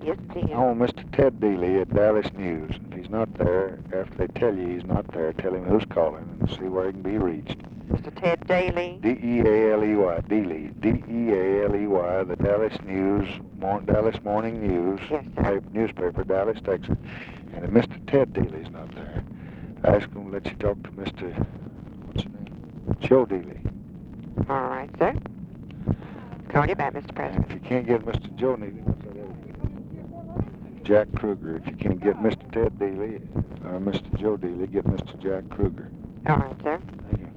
Yes, it is. I want Mr. Ted Dealey at Dallas News. If he's not there, after they tell you he's not there, tell him who's calling and see where he can be reached. Mr. Ted Daly. D-E-A-L-E-Y, Dealey, D-E-A-L-E-Y, the Dallas News, Dallas Morning News, Yes, sir. newspaper, Dallas, Texas. And if Mr. Ted Dealey's not there, ask him to let you talk to Mr. what's his name? Joe Dealey. All right, sir. Call you back, Mr. And President. if you can't get Mr. Joe Dealey, what's that other name? Jack Kruger. If you can't get Mr. Ted Dealey or Mr. Joe Dealey, get Mr. Jack Kruger. All right, sir. Thank you.